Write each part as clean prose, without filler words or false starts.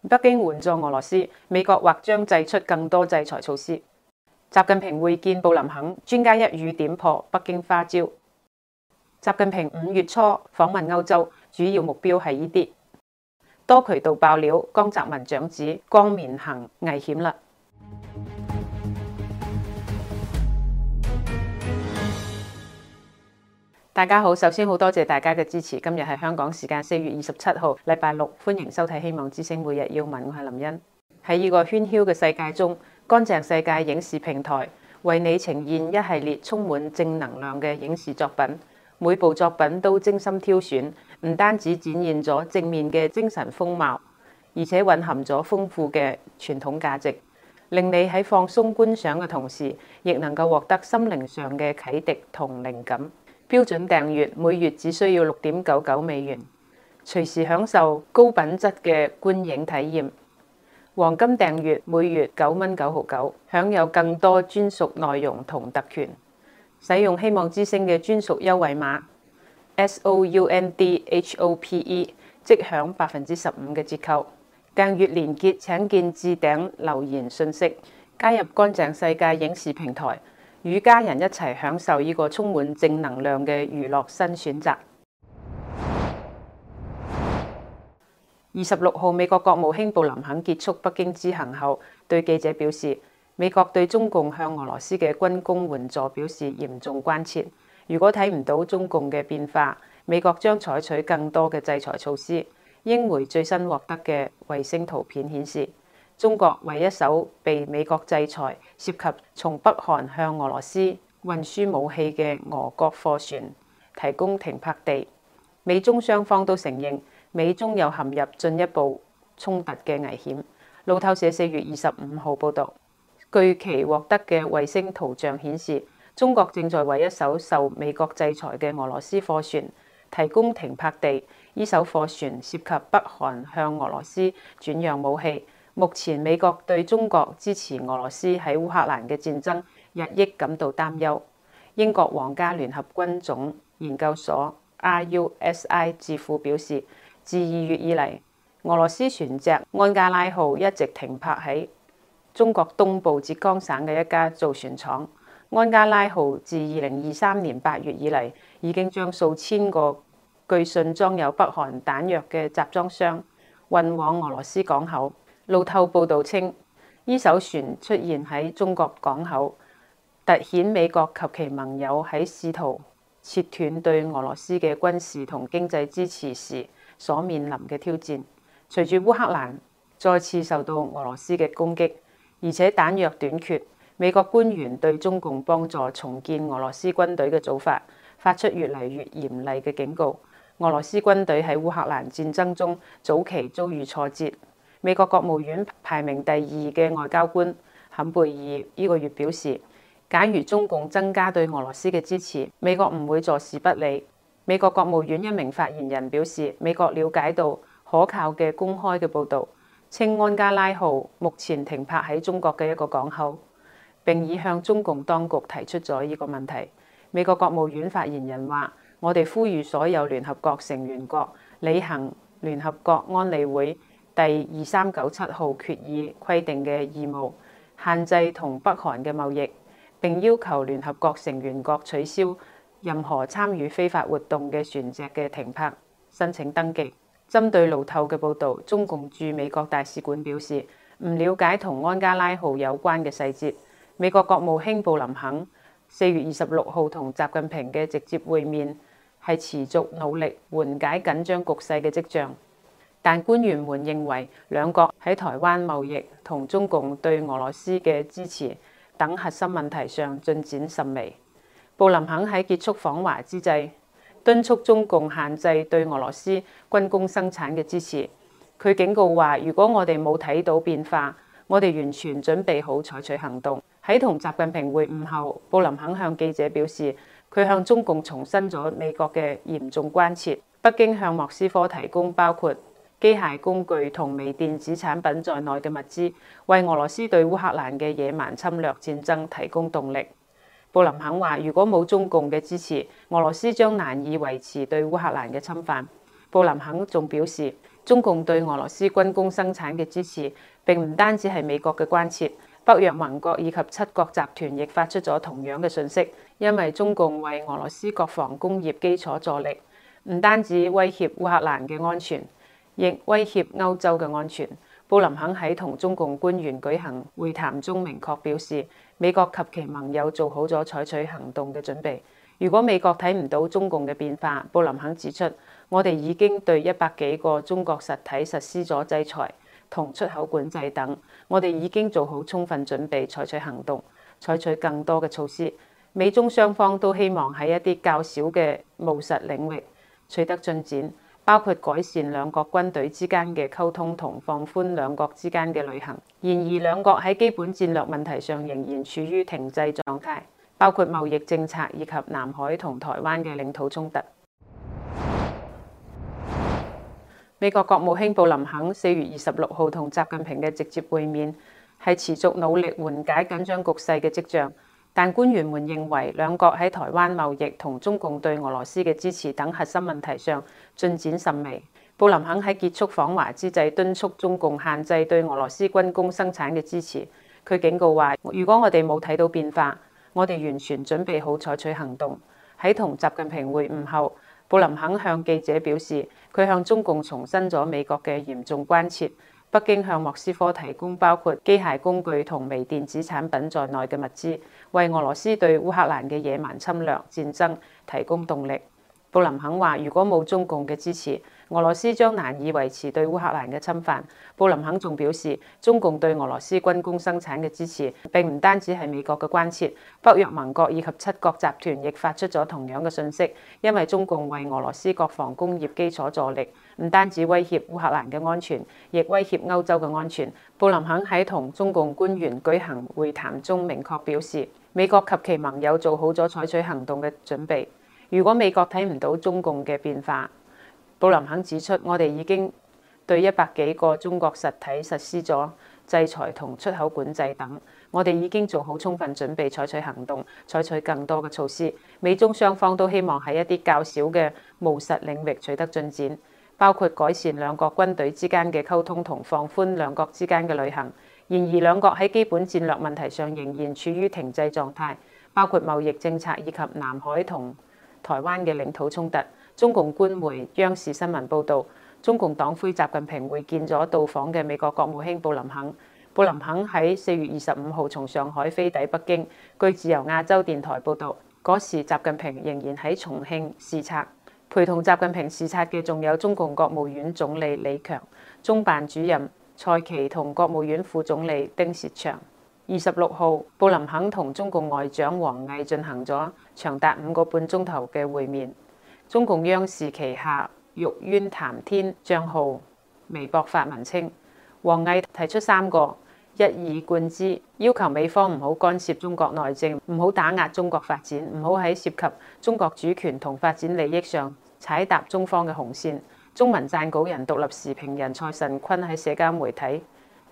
北京援助俄羅斯，美國或將祭出更多制裁措施。習近平會見布林肯，專家一語點破北京花招。習近平5月初訪問歐洲，主要目標係呢啲。多渠道爆料，江澤民長子江綿恒危險啦。大家好，首先好多謝大家嘅支持。今日係香港時間4月27號，禮拜六，歡迎收睇《希望之聲每日要聞》，我係林茵。喺呢個喧囂嘅世界中，乾淨世界影視平台為你呈現一系列充滿正能量嘅影視作品。每部作品都精心挑選，唔單止展現咗正面嘅精神風貌，而且蘊含咗豐富嘅傳統價值，令你喺放鬆觀賞嘅同時，亦能夠獲得心靈上嘅啟迪同靈感。標準訂閱每月只需要$6.99，隨時享受高品質嘅觀影體驗。黃金訂閱每月9.99，享有更多專屬內容同特權。使用希望之聲嘅專屬優惠碼 SOUNDHOPE， 即享15%嘅折扣。訂閱連結請見置頂留言信息。加入乾淨世界影視平台，與家人一齊享受呢個充滿正能量嘅娛樂新選擇。26號，美國國務卿布林肯結束北京之行後，對記者表示，美國對中共向俄羅斯嘅軍工援助表示嚴重關切。如果睇唔到中共嘅變化，美國將採取更多嘅制裁措施。英媒最新獲得嘅衛星圖片顯示，中國為一艘被美國制裁、涉及從北韓向俄羅斯運輸武器嘅俄國貨船提供停泊地。美中雙方都承認，美中有陷入進一步衝突嘅危險。路透社4月25號報導，據其獲得嘅衛星圖像顯示，中國正在為一艘受美國制裁嘅俄羅斯貨船提供停泊地。呢艘貨船涉及北韓向俄羅斯轉讓武器。目前美國對中國支持俄羅斯喺烏克蘭嘅戰爭日益感到擔憂。英國皇家聯合軍種研究所 RUSI 智庫表示，自2月以嚟，俄羅斯船隻安加拉號一直停泊喺中國東部浙江省嘅一家造船廠。安加拉號自2023年8月以嚟，已經將數千個據信裝有北韓彈藥嘅集裝箱運往俄羅斯港口。路透報導稱，呢艘船出現喺中國港口，凸顯美國及其盟友喺試圖切斷對俄羅斯嘅軍事同經濟支持時所面臨嘅挑戰。隨住烏克蘭再次受到俄羅斯嘅攻擊，而且彈藥短缺，美國官員對中共幫助重建俄羅斯軍隊嘅做法發出越嚟越嚴厲嘅警告。俄羅斯軍隊喺烏克蘭戰爭中早期遭遇挫折。美國國務院排名第2嘅外交官坎貝爾呢個月表示，假如中共增加對俄羅斯嘅支持，美國唔會坐視不理。美國國務院一名發言人表示，美國了解到可靠嘅公開嘅報導，稱安加拉號目前停泊喺中國嘅一個港口，並已向中共當局提出咗呢個問題。美國國務院發言人話，我哋呼籲所有聯合國成員國履行聯合國安理會第2397號決議規定嘅義務，限制同北韓嘅貿易，並要求聯合國成員國取消任何參與非法活動嘅船隻嘅停泊申請登記。針對路透嘅報導，中共駐美國大使館表示唔了解同安加拉號有關嘅細節。美國國務卿布林肯4月26號同習近平嘅直接會面係持續努力緩解緊張局勢嘅跡象，但官員們認為兩國喺台灣貿易同中共對俄羅斯嘅支持等核心問題上進展甚微。布林肯喺結束訪華之際，敦促中共限制對俄羅斯軍工生產嘅支持。佢警告話，如果我哋冇睇到變化，我哋完全準備好採取行動。喺同習近平會晤後，布林肯向記者表示，佢向中共重申咗美國嘅嚴重關切。北京向莫斯科提供包括機械工具同微電子產品在內嘅物資，為俄羅斯對烏克蘭嘅野蠻侵略戰爭提供動力。布林肯話，如果冇中共嘅支持，俄羅斯將難以維持對烏克蘭嘅侵犯。布林肯仲表示， 中共對俄羅斯軍工生產嘅支持並唔單止係美國嘅關切，北約盟國以及七國集團亦發出咗同樣嘅訊息，因為中共為俄羅斯國防工業基礎助力，唔單止威脅烏克蘭嘅安全，亦威脅歐洲嘅安全。布林肯喺同中共官員舉行會談中明確表示，美國及其盟友做好咗採取行動嘅準備。如果美國睇唔到中共嘅變化，布林肯指出，我哋已經對100幾個中國實體實施咗制裁同出口管制等，我哋已經做好充分準備採取行動，採取更多嘅措施。美中雙方都希望喺一啲較少嘅務實領域取得進展，包括改善兩國軍隊之間嘅溝通同放寬兩國之間嘅旅行。然而，兩國喺基本戰略問題上仍然處於停滯狀態，包括貿易政策以及南海同台灣嘅領土衝突。美國國務卿布林肯4月26號同習近平嘅直接會面，係持續努力緩解緊張局勢嘅跡象。但官員們認為，兩國喺台灣貿易同中共對俄羅斯嘅支持等核心問題上進展甚微。布林肯喺結束訪華之際敦促中共限制對俄羅斯軍工生產嘅支持。佢警告話，如果我哋冇睇到變化，我哋完全準備好採取行動。喺同習近平會晤後，布林肯向記者表示，佢向中共重申咗美國嘅嚴重關切。北京向莫斯科提供包括機械工具同微電子產品在內嘅物資，為俄羅斯對烏克蘭嘅野蠻侵略戰爭提供動力。布林肯話，如果冇中共嘅支持，俄羅斯將難以維持對烏克蘭嘅侵犯。布林肯仲表示，中共對俄羅斯軍工生產嘅支持並唔單止係美國嘅關切，北約盟國以及七國集團亦發出咗同樣嘅訊息，因為中共為俄羅斯國防工業基礎助力，唔單止威脅烏克蘭嘅安全，亦威脅歐洲嘅安全。布林肯喺同中共官員舉行會談中明確表示，美國及其盟友做好咗採取行動嘅準備。如果美國睇唔到中共嘅變化，布林肯指出，我哋已經對100幾個中國實體實施咗制裁同出口管制等，我哋已經做好充分準備採取行動，採取更多嘅措施。美中雙方都希望喺一啲較少嘅務實領域取得進展，包括改善兩國軍隊之間嘅溝通同放寬兩國之間嘅旅行。然而，兩國喺基本戰略問題上仍然處於停滯狀態，包括貿易政策以及南海同台灣嘅領土衝突。中共官媒央視新聞報導，中共黨魁習近平會見咗到訪嘅美國國務卿布林肯。布林肯喺4月25號從上海飛抵北京。據自由亞洲電台報導，嗰時習近平仍然喺重慶視察。陪同習近平視察嘅仲有中共國務院總理李強、中辦主任蔡奇同國務院副總理丁薛祥。26號，布林肯同中共外長王毅進行咗長達5個半鐘頭嘅會面。中共央視旗下玉淵談天帳號微博發文稱，王毅提出3個一以貫之，要求美方唔好干涉中國內政，唔好打壓中國發展，唔好喺涉及中國主權同發展利益上踩踏中方嘅紅線。中文撰稿人獨立時評人蔡慎坤喺社交媒體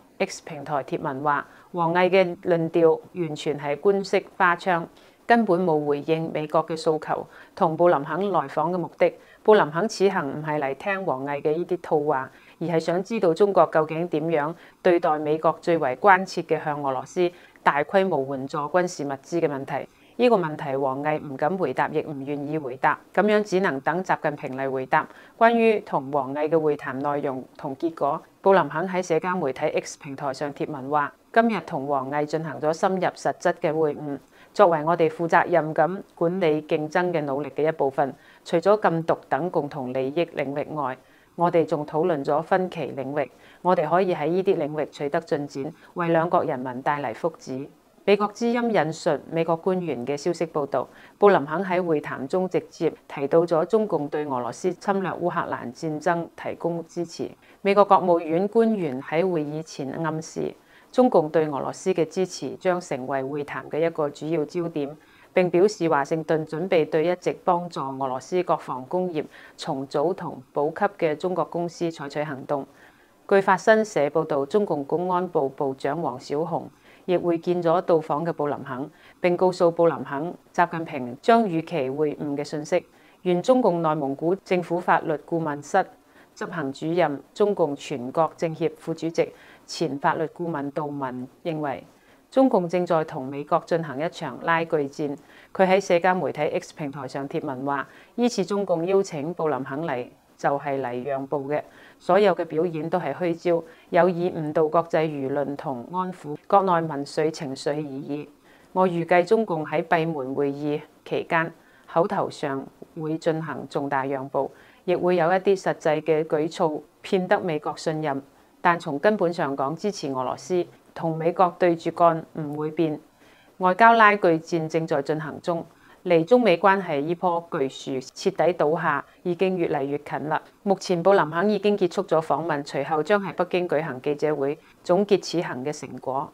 X 平台貼文話，王毅嘅論調完全係官式花槍，根本冇回應美國嘅訴求同布林肯來訪嘅目的。布林肯此行唔係嚟聽王毅嘅呢啲套話，而係想知道中國究竟點樣對待美國最為關切嘅向俄羅斯大規模援助軍事物資嘅問題。呢個問題王毅唔敢回答，亦唔願意回答，咁樣只能等習近平嚟回答。關於同王毅嘅會談內容同結果，布林肯喺社交媒體 X 平台上貼文話，今日同王毅進行咗深入實質嘅會晤，作為我哋負責任咁管理競爭嘅努力嘅一部分。除咗禁毒等共同利益領域外，我哋仲討論咗分歧領域，我哋可以喺呢啲領域取得進展，為兩國人民帶嚟福祉。美國之音引述美國官員嘅消息報導，布林肯喺會談中直接提到咗中共對俄羅斯侵略烏克蘭戰爭提供支持。美國國務院官員喺會議前暗示，中共對俄羅斯嘅支持將成為會談嘅一個主要焦點，並表示華盛頓準備對一直幫助俄羅斯國防工業重組同補給嘅中國公司採取行動。據法新社報導，中共公安部部長王小洪亦會見咗到訪嘅布林肯，並告訴布林肯，習近平將與其會晤嘅訊息。原中共內蒙古政府法律顧問室執行主任、中共全國政協副主席、前法律顧問杜文認為，中共正在同美國進行一場拉鋸戰。佢喺社交媒體 X 平台上貼文話：依次中共邀請布林肯嚟，就係嚟讓步嘅，所有嘅表演都係虛招，有意誤導國際輿論同安撫國內民粹情緒而已。我預計中共喺閉門會議期間，口頭上會進行重大讓步，亦會有一啲實際嘅舉措騙得美國信任，但從根本上講，支持俄羅斯同美國對住幹唔會變。外交拉鋸戰正在進行中，離中美關係呢棵巨樹徹底倒下已經越嚟越近啦。目前布林肯已經結束咗訪問，隨後將喺北京舉行記者會，總結此行嘅成果。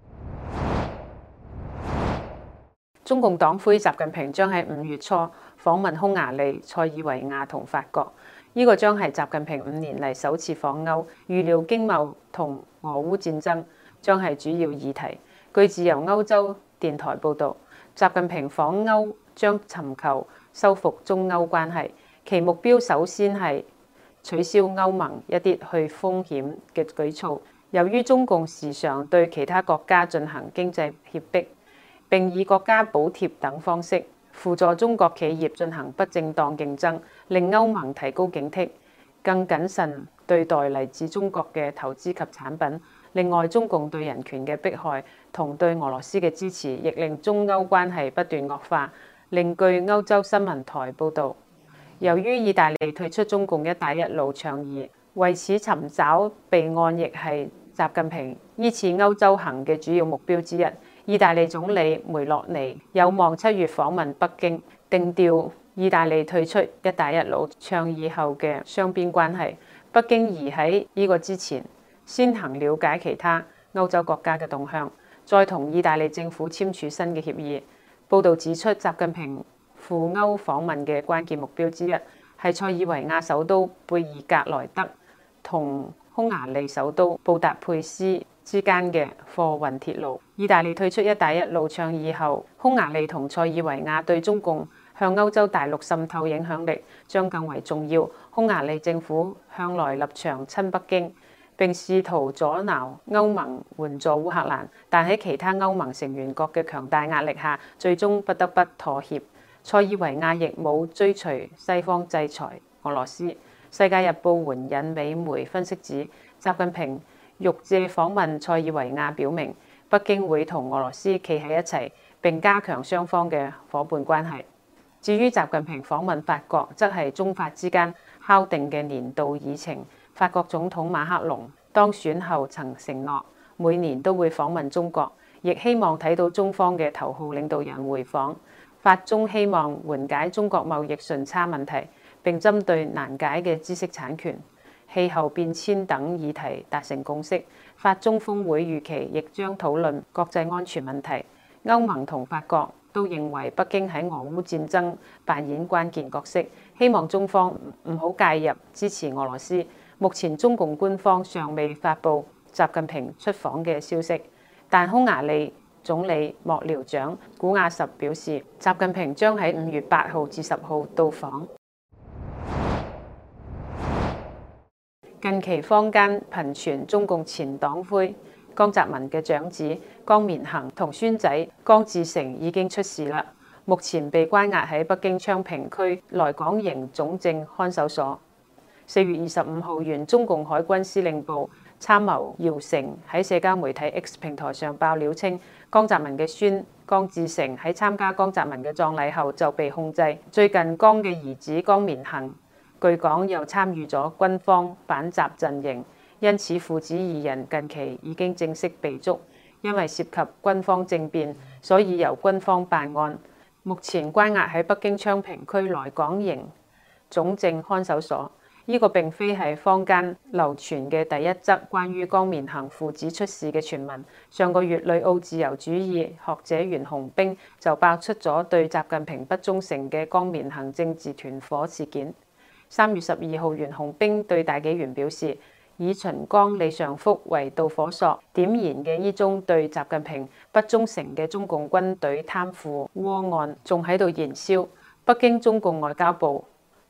中共黨魁習近平將喺5月初訪問匈牙利、塞爾維亞同法國，呢個將係習近平5年嚟首次訪歐。預料經貿同俄烏戰爭將係主要議題。據自由歐洲電台報導，習近平訪歐將尋求修復中歐關係，其目標首先係取消歐盟一啲去風險嘅舉措。由於中共時常對其他國家進行經濟脅迫，並以國家補貼等方式輔助中國企業進行不正當競爭，令歐盟提高警惕，更謹慎對待嚟自中國嘅投資及產品。另外，中共對人權嘅迫害同對俄羅斯嘅支持，亦令中歐關係不斷惡化。另據歐洲新聞台報導，由於意大利退出中共一帶一路倡議，為此尋找備案亦係習近平依次歐洲行嘅主要目標之一。意大利總理梅洛尼有望7月訪問北京，定調意大利退出一帶一路倡議後嘅雙邊關係。北京宜喺呢個之前先行了解其他歐洲國家嘅動向，再同意大利政府簽署新嘅協議。報導指出，習近平赴歐訪問嘅關鍵目標之一係塞爾維亞首都貝爾格萊德同匈牙利首都布達佩斯之間嘅貨運鐵路。意大利退出一帶一路倡議後，匈牙利同塞爾維亞對中共向歐洲大陸滲透影響力將更為重要。匈牙利政府向來立場親北京，並試圖阻撓歐盟援助烏克蘭，但喺其他歐盟成員國嘅強大壓力下，最終不得不妥協。塞爾維亞亦冇追隨西方制裁俄羅斯。世界日報援引美媒分析指，習近平欲借訪問塞爾維亞，表明北京會同俄羅斯企喺一齊，並加強雙方嘅夥伴關係。至於習近平訪問法國，則係中法之間敲定嘅年度議程。法國總統馬克龍當選後曾承諾每年都會訪問中國，亦希望睇到中方嘅頭號領導人回訪。法中希望緩解中國貿易順差問題，並針對難解嘅知識產權、氣候變遷等議題達成共識。法中峰會預期亦將討論國際安全問題。歐盟同法國都認為北京喺俄烏戰爭扮演關鍵角色，希望中方唔好介入支持俄羅斯。目前中共官方尚未發布習近平出訪嘅消息，但匈牙利總理幕僚長古亞什表示，習近平將喺5月8號至10號到訪。近期坊間頻傳中共前黨魁江澤民嘅長子江綿恒同孫仔江志成已經出事啦，目前被關押喺北京昌平區來港營總政看守所。4月25號，原中共海軍司令部參謀姚成喺社交媒體 X 平台上爆料稱，江澤民嘅孫江志成喺參加江澤民嘅葬禮後就被控制。最近江嘅兒子江綿恒據講又參與咗軍方反習陣營，因此父子二人近期已經正式被捉，因為涉及軍方政變，所以由軍方辦案。目前關押喺北京昌平區來港營總政看守所。呢個並非係坊間流傳嘅第一則關於江綿恒父子出事嘅傳聞。上個月，旅澳自由主義學者袁洪兵就爆出咗對習近平不忠誠嘅江綿恒政治團伙事件。3月12號，袁洪兵對大紀元表示，以秦剛、李尚福為導火索點燃嘅呢宗對習近平不忠誠嘅中共軍隊貪腐窩案仲喺度燃燒。北京中共外交部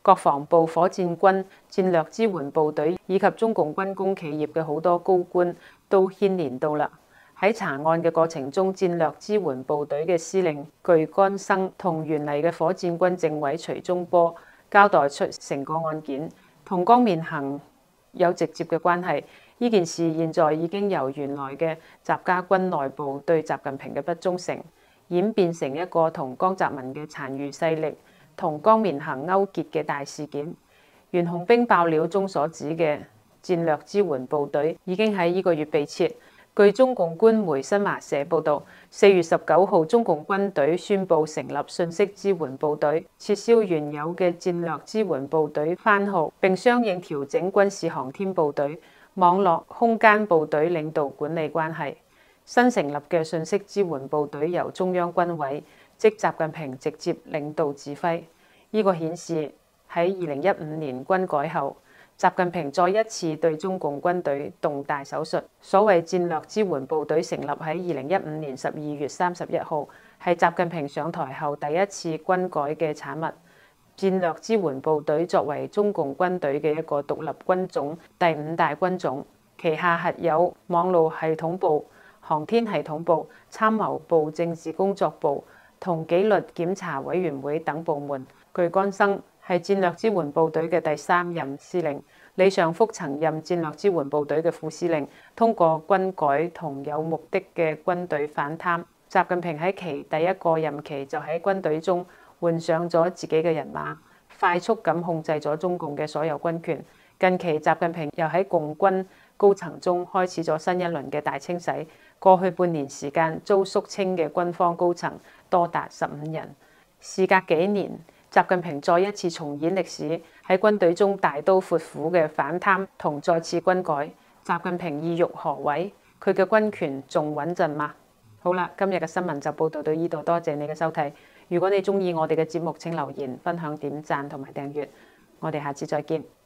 國防部、火箭軍、戰略支援部隊以及中共軍工企業嘅好多高官都牽連到啦。喺查案嘅過程中，戰略支援部隊嘅司令巨乾生同原嚟嘅火箭軍政委徐忠波交代出成個案件同江面行有直接嘅關係。呢件事現在已經由原來嘅習家軍內部對習近平嘅不忠誠，演變成一個同江澤民嘅殘餘勢力同江面行勾結嘅大事件。袁紅兵爆料中所指嘅戰略支援部隊已經喺呢個月被撤。據中共官媒新華社報導，4月19號，中共軍隊宣布成立信息支援部隊，撤銷原有嘅戰略支援部隊番號，並相應調整軍事航天部隊、網絡空間部隊領導管理關係。新成立嘅信息支援部隊由中央軍委，即習近平直接領導指揮。呢個顯示喺2015年軍改後，習近平再一次對中共軍隊動大手術。所謂戰略支援部隊成立喺2015年12月31號，係習近平上台後第一次軍改嘅產物。戰略支援部隊作為中共軍隊嘅一個獨立軍種，第5大軍種，旗下轄有網路系統部、航天系統部、參謀部、政治工作部同紀律檢查委員會等部門。巨乾生係戰略支援部隊嘅第3任司令，李尚福曾任戰略支援部隊嘅副司令。通過軍改同有目的嘅軍隊反貪，習近平喺其第一個任期就喺軍隊中換上咗自己嘅人馬，快速咁控制咗中共嘅所有軍權。近期習近平又喺共軍高層中開始咗新一輪嘅大清洗，過去半年時間遭肅清嘅軍方高層多達15人。事隔幾年，習近平再一次重演歷史，喺軍隊中大刀闊斧嘅反貪同再次軍改。習近平意欲何為？佢嘅軍權仲穩陣嗎？好啦，今日嘅新聞就報道到呢度，多謝你嘅收睇。如果你鍾意我哋嘅節目，請留言、分享、點讚同埋訂閱。我哋下次再見。